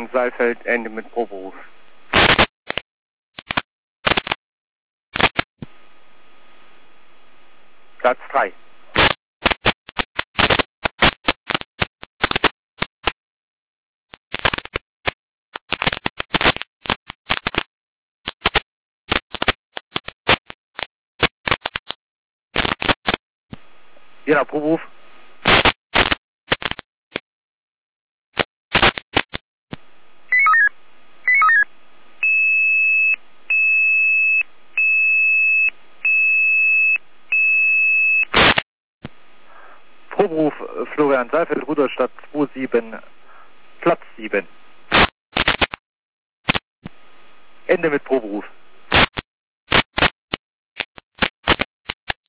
Florian Saalfeld, Ende mit Proberuf. Platz 3. Jeder Proberuf. Proberuf Florian Saalfeld, Rudolstadt 27, Platz 7. Ende mit Proberuf.